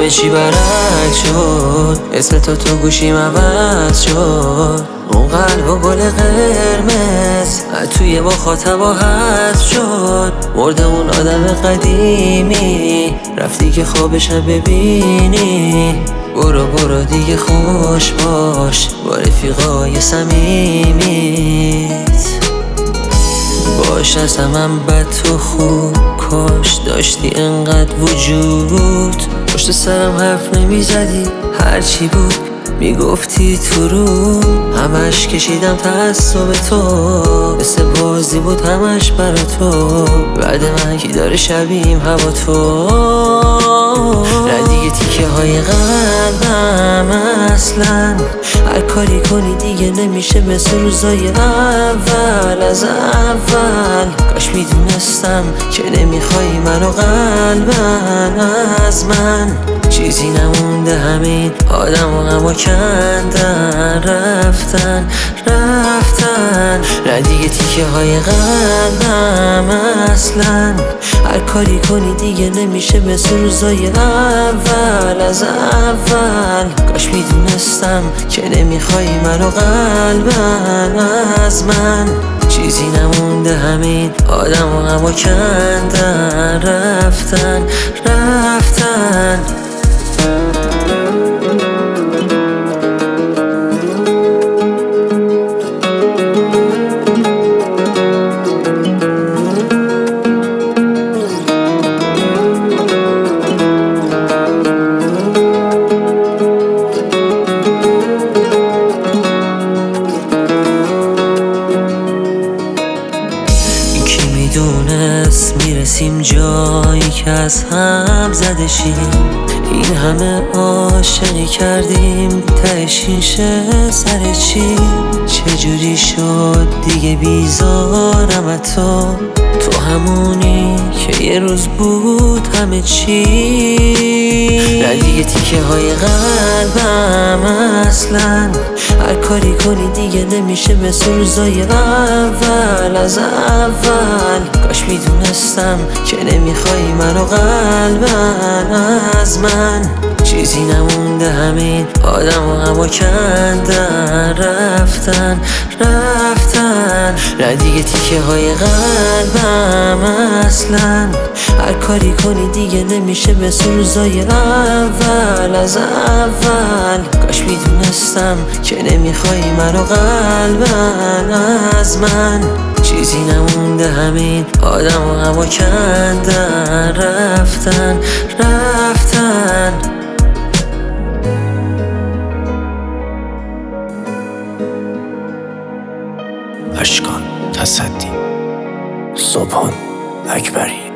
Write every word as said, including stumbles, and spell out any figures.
همه چی برعکس شد، اسم تو تو گوشیم عوض شد. اون قلب و گل قرمز توی مخاطبا حذف شد. مرده اون آدم قدیمی، رفتی که خوابشم ببینی. برو برو دیگه خوش باش با رفیقای صمیمیت. باش از همم بد تو خوب، کاش داشتی انقدر وجود. پشت سرم حرف نمیزدی، هرچی بود میگفتی تو رو. همش کشیدم تعصب تو، مثل بازی بود همش برا تو. بعد من کی داره شبیهم هوا تو. نه دیگه تیکه های قلبم اصلا، هر کاری کنی دیگه نمیشه مثل روزای اول. از اول کاش میدونستم که نمیخوای منو قلبن از من. چیزی نمونده، همین آدم و غما کندن رفتن رفتن. نه دیگه تیکه های قلبم اصلا، هر کاری کنی دیگه نمیشه مثل روزای اول. از اول کاش میدونستم که نمیخوای منو قلبن از من. چیزی نمونده، همین آدم و غما کندن رفتن رفتن. میدونست میرسیم جایی که از هم زده شیم. این همه عاشقی کردیم، تهش این شه سر چی؟ چجوری شد دیگه بیزارم از تو؟ تو همونی که یه روز بود همه چی. نه دیگه تیکه های قلبم اصلا، هر کاری کنی دیگه نمیشه مثل روزای اول. از اول کاش میدونستم که نمیخوای منو قلبن از من. چیزی نمونده، همین آدم و غما کندن رفتن رفتن. نه دیگه تیکه های قلبم اصلا، هر کاری کنی دیگه نمیشه مثل روزای اول. از اول کاش میدونستم که نمیخوای منو قلبن از من. چیزی نمونده، همین آدم و غما کندن رفتن رفتن. اشکان تصدی، صبحان اکبری.